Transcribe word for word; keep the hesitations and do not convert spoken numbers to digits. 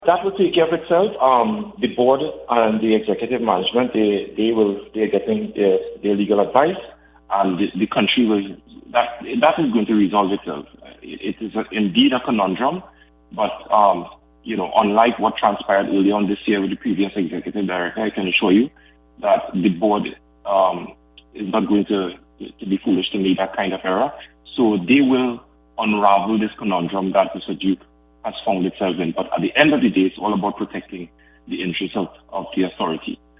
That will take care of itself. Um, the board and the executive management, they, they will, they're getting their, their legal advice, and the, the country will, that, that is going to resolve itself. It, it is a, indeed a conundrum, but, um, you know, unlike what transpired earlier on this year with the previous executive director, I can assure you that the board um, is not going to, to be foolish to make that kind of error. So they will unravel this conundrum that Mister Duke has found itself in. But at the end of the day, it's all about protecting the interests of, of the authority.